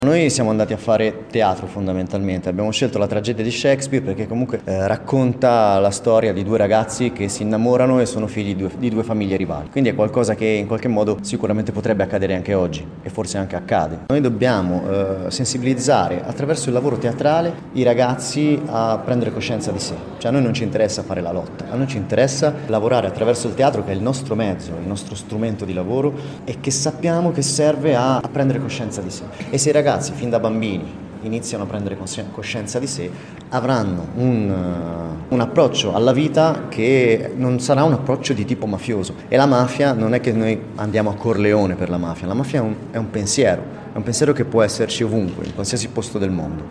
Noi siamo andati a fare teatro fondamentalmente, abbiamo scelto la tragedia di Shakespeare perché comunque racconta la storia di due ragazzi che si innamorano e sono figli di due famiglie rivali, quindi è qualcosa che in qualche modo sicuramente potrebbe accadere anche oggi e forse anche accade. Noi dobbiamo sensibilizzare attraverso il lavoro teatrale i ragazzi a prendere coscienza di sé, cioè a noi non ci interessa fare la lotta, a noi ci interessa lavorare attraverso il teatro che è il nostro mezzo, il nostro strumento di lavoro e che sappiamo che serve a prendere coscienza di sé. E se i ragazzi fin da bambini iniziano a prendere coscienza di sé, avranno un approccio alla vita che non sarà un approccio di tipo mafioso. E la mafia non è che noi andiamo a Corleone per la mafia è un pensiero che può esserci ovunque, in qualsiasi posto del mondo.